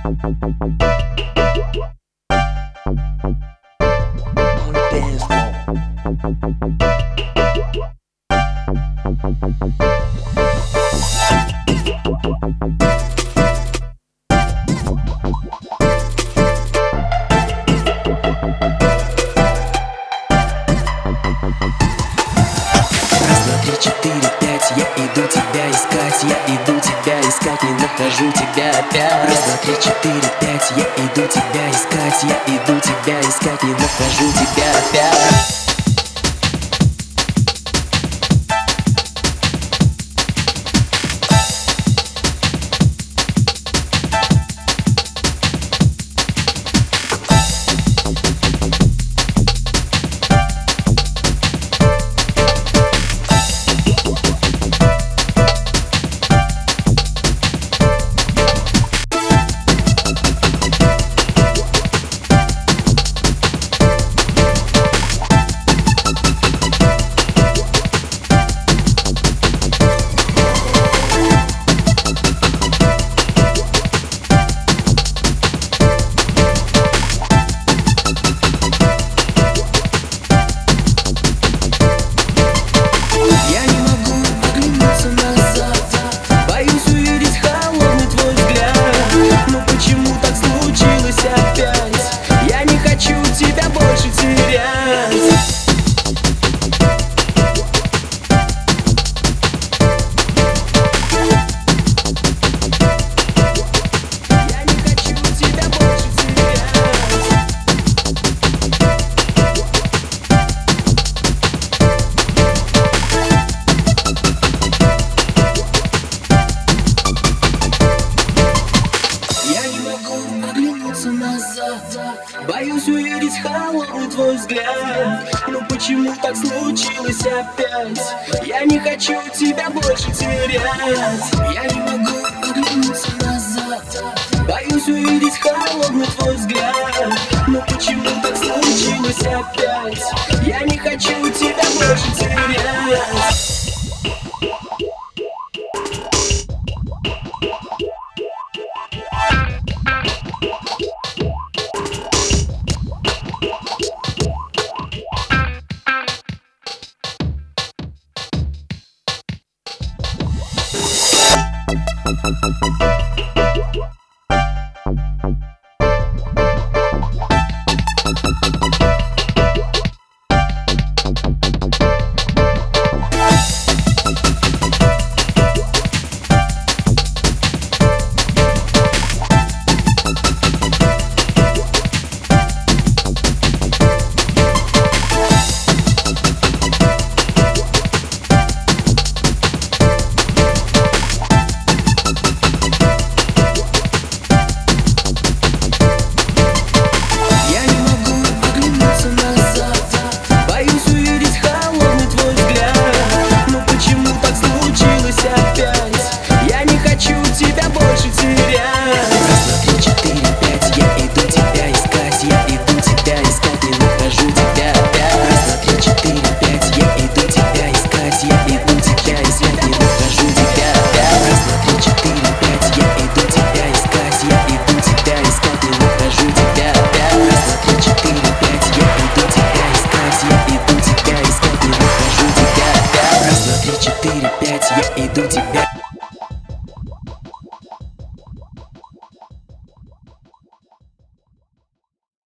On the dance Раз, два, три, четыре, пять. Я иду тебя искать, я иду тебя искать, не нахожу тебя опять. Раз, два, три, четыре, пять. Я иду тебя искать, я иду тебя искать, не нахожу тебя опять. Боюсь увидеть холодный твой взгляд. Ну почему так случилось опять? Я не хочу тебя больше терять. Я не могу оглянуться назад. Боюсь увидеть холодный твой взгляд. Ну почему так случилось опять? Я не хочу тебя больше терять. Я иду тебя